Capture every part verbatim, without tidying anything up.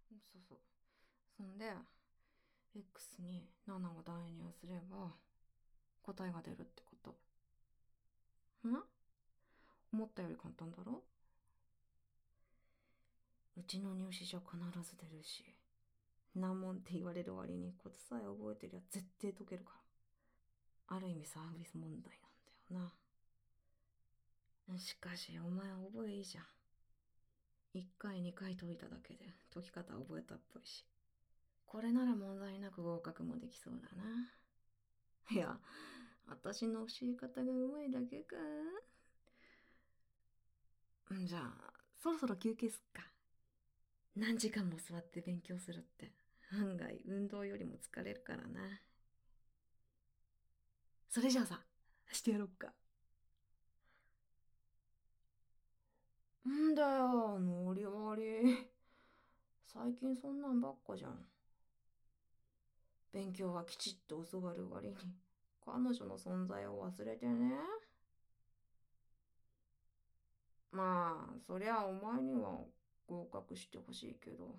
そうそう。そんで、X にななを代入すれば、答えが出るってこと。ん思ったより簡単だろ？うちの入試じゃ必ず出るし、難問って言われる割にコツさえ覚えてりゃ絶対解けるから。ある意味サービス問題なんだよな。しかしお前覚えいいじゃん。いっかいにかい解いただけで解き方覚えたっぽいし、これなら問題なく合格もできそうだな。いや、私の教え方がうまいだけか。じゃあそろそろ休憩すっか。何時間も座って勉強するって案外運動よりも疲れるからな。それじゃあさ、してやろっか。んだよ、ノリ割り。最近そんなんばっかじゃん。勉強はきちっと教わる割に、彼女の存在を忘れてね。まあ、そりゃお前には合格してほしいけど、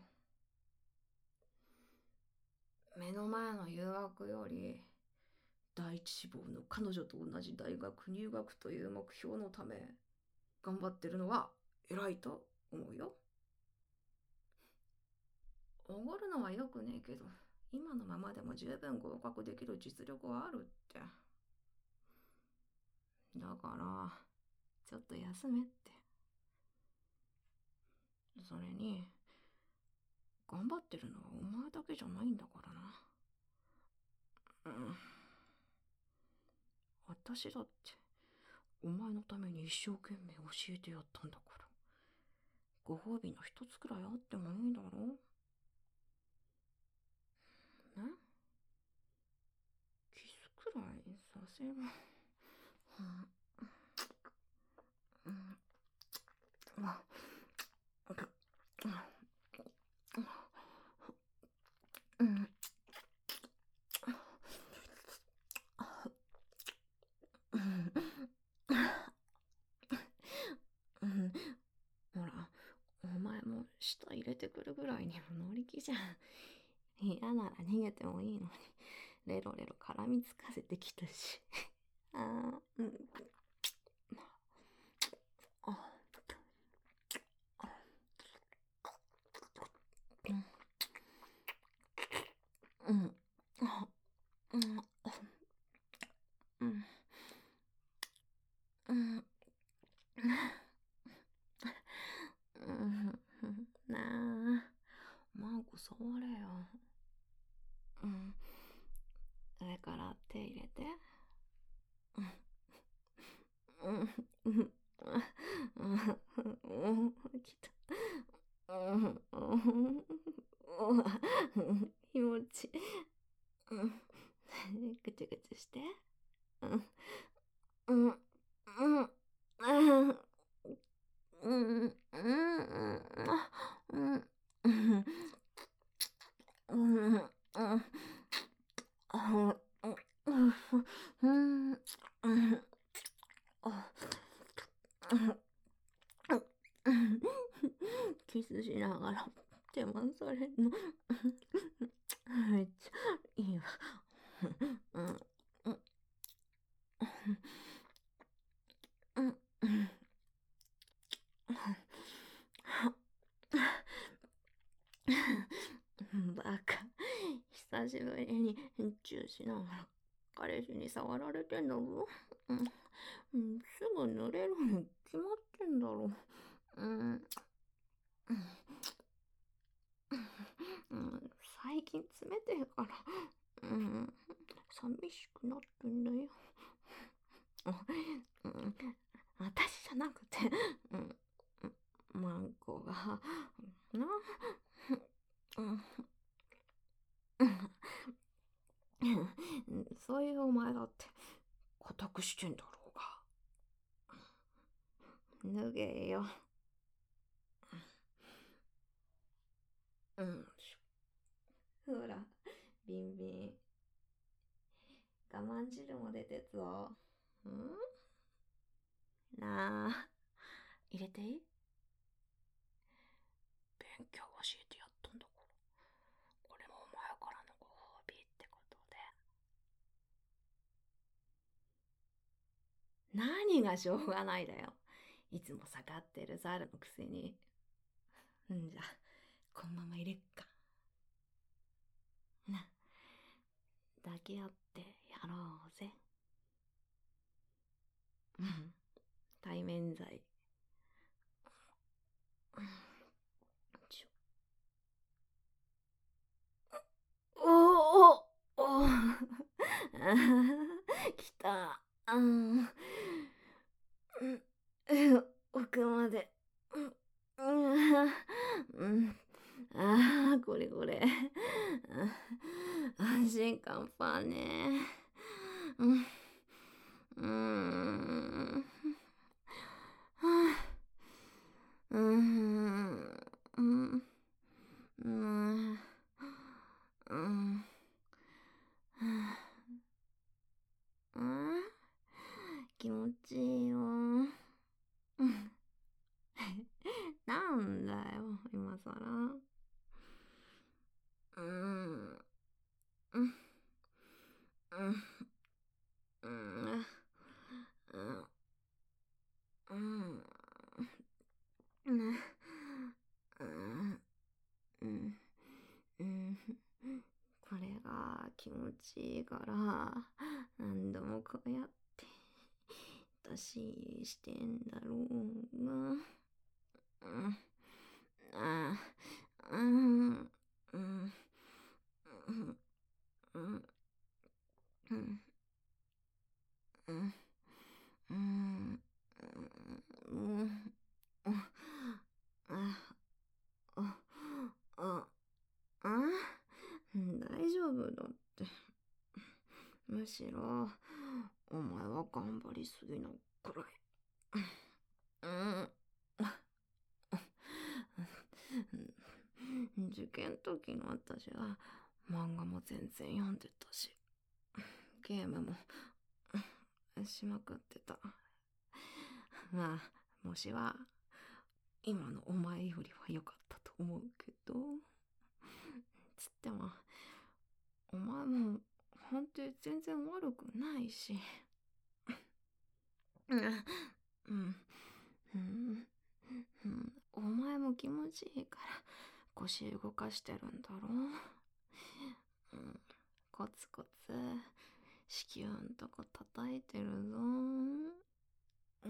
目の前の誘惑より、第一志望の彼女と同じ大学入学という目標のため、頑張ってるのは偉いと思うよ。おごるのはよくねえけど、今のままでも十分合格できる実力はあるって。だから、ちょっと休めって。それに、頑張ってるのはお前だけじゃないんだからな。うん。私だって、お前のために一生懸命教えてやったんだから。ご褒美の一つくらいあってもいいだろ？ね？キスくらいさせろ。うん。うん。うん。うん。ほら、お前も舌入れてくるぐらいには乗り気じゃん。嫌なら逃げてもいいのに、レロレロ絡みつかせてきたし。ああ、うん。あ、うん。あ、うん。うん。うん。うん。なあ、マンコ触れよ。うん。上から手入れて。うん。うん。うん。うん。きた。うん。うん。気持ちいい。うん。ぐちゅぐちゅして。うん。うん。うん。うん。うん。うん。うん。うん。うん。うん。キスしながら手回されんのめっちゃいいわ。うん。うん。うん。バカ。久しぶりにチューしながら彼氏に触られてんだろ。うん、すぐ濡れるに決まってんだろ。うん、うん、最近冷てえから、うん、寂しくなってんだよ。うん、私じゃなくて、うん、マンコが、な、うん、そういうお前だって固くしてんだろうが。脱げよ。うん。ほら、ビンビン。我慢汁も出てつぞ。んなあ、入れていい？勉強教えてやったんだから。 何がしょうがないだよ。いつも下がってる猿のくせに。んじゃ、このまま入れっか。な、抱き合ってやろうぜ。うん、対面罪。ちょおおおお来た。うん。うん奥まで。うん。うん。ああ、これこれ。安心感パーね。うん。うーん。うーん。うん。うん。うん。うん。気持ちいいよ。うん。なんだよ、今さら。うん。うん。うん。うん。うん。うん。うん。うん。うん。これが気持ちいいから何度もこうやって出ししてんだろうが。うんあうんうんうんうんうんうんうんうんあああ大丈夫だって。むしろお前は頑張りすぎなくらい。うん受験時の私は漫画も全然読んでたし、ゲームもしまくってた。まあ、もしは今のお前よりは良かったと思うけど、つっても、お前も本当に全然悪くないし。うん、うん、うん、うん、お前も気持ちいいから腰動かしてるんだろう。うん、コツコツ子宮んとこ叩いてるぞ。うん、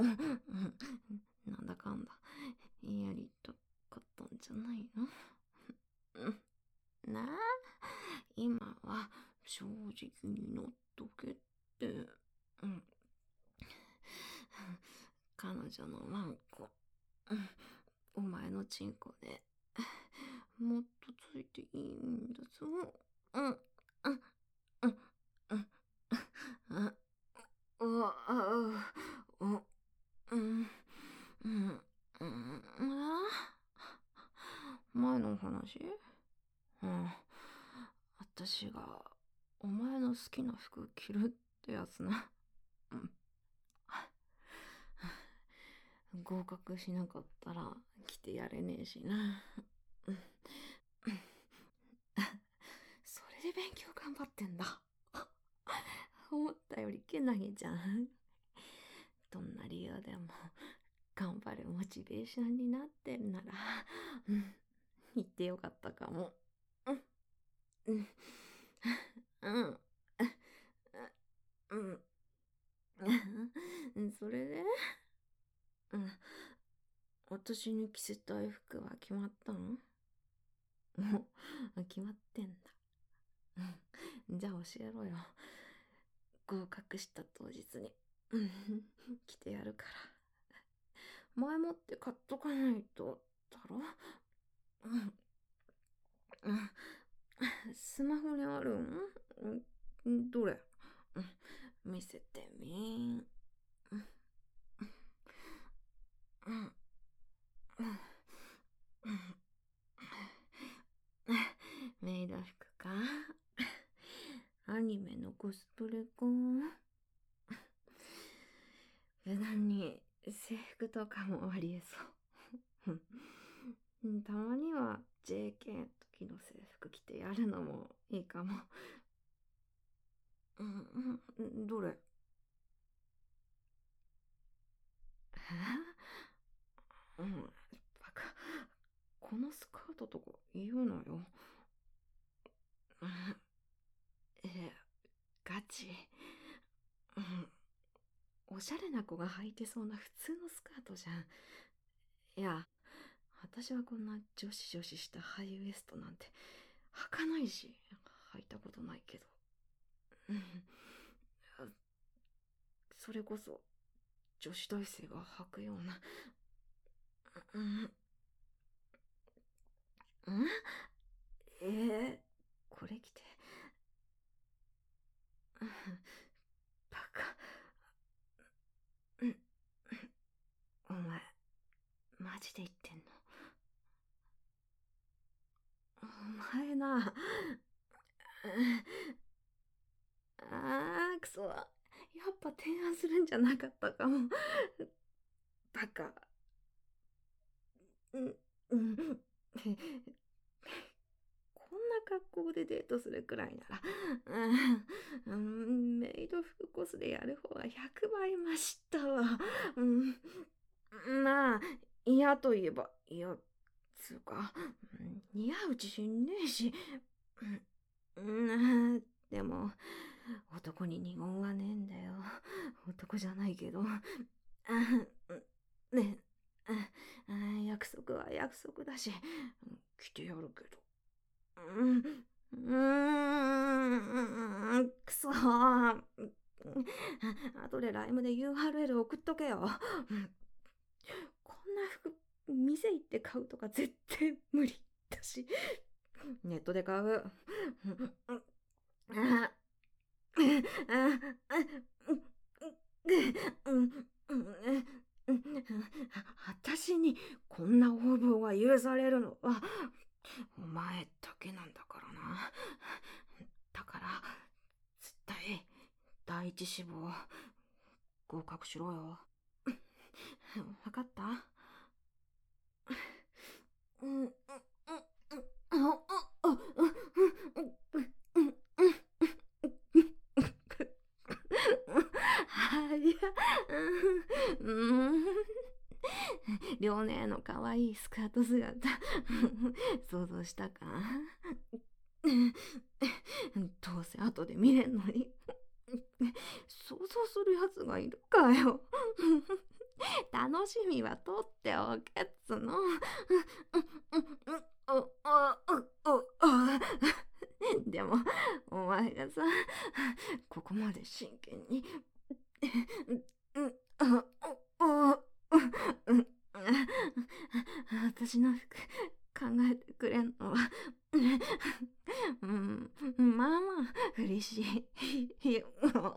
なんだかんだやりたかったんじゃないの。うん、なあ、今は正直になっとけって。うん、彼女のワンコ、うん、お前のチンコでもっとついていいんだぞ。うん、うん、うん、うん、うん、うん、うわ、あ、う、うん、うん、うん、あ、前の話。うん。私がお前の好きな服着るってやつな。うん。合格しなかったら着てやれねえしな。うん。それで勉強頑張ってんだ。思ったよりけなげじゃん。どんな理由でも頑張るモチベーションになってるなら、うん、言ってよかったかも。うん、うん、うん、うん、うん。それで、うん、私に着せたい服は決まったの？もう、決まってんだ。うん。じゃあ教えろよ。合格した当日に。うん。着てやるから。前もって買っとかないと、だろ？うん。うん。スマホにあるん？うん。どれ？うん。見せてみ。うん。うん。うん。メイド服か？アニメのコスプレか？無難に制服とかもありえそう。たまには ジェーケー の時の制服着てやるのもいいかも。うん、うん、どれ？ うん、バカ。このスカートとか言うのよ。うん、え、ガチ。うん、おしゃれな子が履いてそうな普通のスカートじゃん。いや、私はこんな女子女子したハイウエストなんて履かないし、履いたことないけど。うん、それこそ女子大生が履くような。うん、うん、えー、これ着て。うん、バカ。うん、お前、マジで言ってんの？お前な。あー、くそ。やっぱ提案するんじゃなかったかも。バカ。うん、うん。こんな格好でデートするくらいなら、うん、うん、メイド服コスでやる方がひゃくばいましたわ。うん、まあ、嫌といえば嫌つうか、似合う自信ねえし。うん、でも、男に二言はねえんだよ。男じゃないけど。ねえ、約束は約束だし、来てやるけど。うん、うーん、くそー。後でライムで ユーアールエル 送っとけよ。こんな服、店行って買うとか絶対無理だし、ネットで買う。私にこんな横暴が許されるのはお前だけなんだからな。だから絶対第一志望合格しろよ。わかった？うん、うん、うん、うん、うん、はや、うん、両姉の可愛いスカート姿、想像したか？どうせ後で見れんのに。想像するやつがいるかよ。楽しみは取っておけっつの。でもお前がさ、ここまで真剣に私の服考えてくれんのはうん、まあまあ嬉しいよ。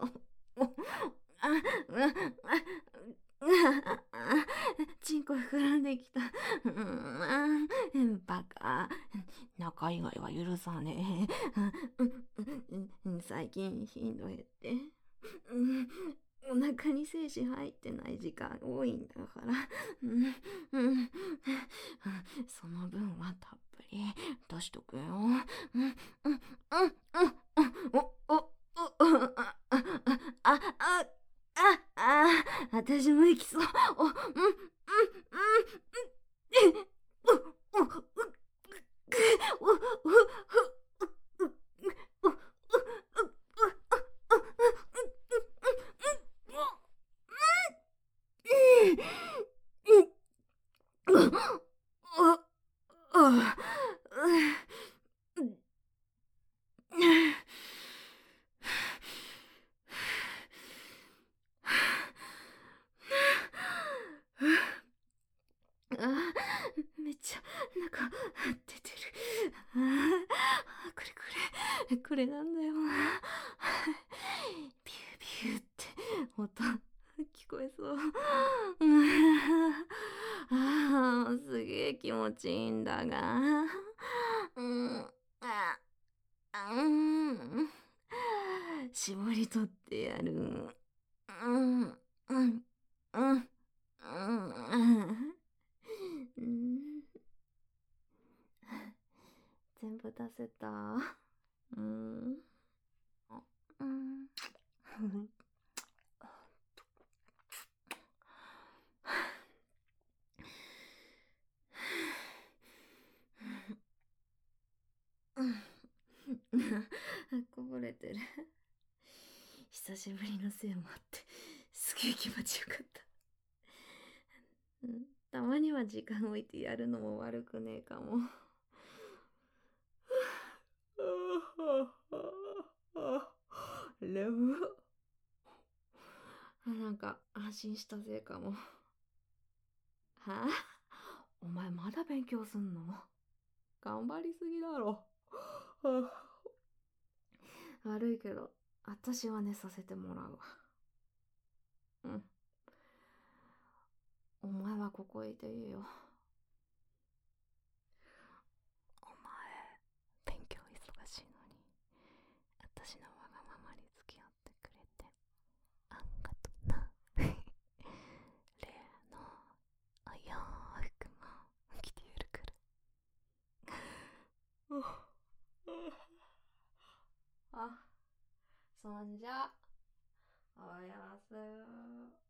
チンコ膨らんできた。うん、バカ。仲以外は許さねえ。最近頻度減って。お腹に精子入ってない時間多いんだから。うんうん、その分はたっぷり出しとくよ。うんうんうんうんおおおああああああ私も行きそう。おうんうんうんおおおおめっちゃ中出てる。あこれこれこれなんだよな。ビュービューって音聞こえそう。ああすげえ気持ちいいんだが。うんあうん絞り取ってやる。うんうんうんうんうん全部出せた。うん。うん。 こぼれてる。久しぶりのせいもあってすげえ気持ちよかった。うん、たまには時間置いてやるのも悪くねえかも。眠っ。なんか安心したせいかも。はあ、お前まだ勉強すんの？頑張りすぎだろ。悪いけど私は寝させてもらうわ。うん、お前はここいていいよ。お前勉強忙しいのに私のわがままに付き合ってくれてあんがとな。例のお洋服も着てやるから。あ、そんじゃおやす。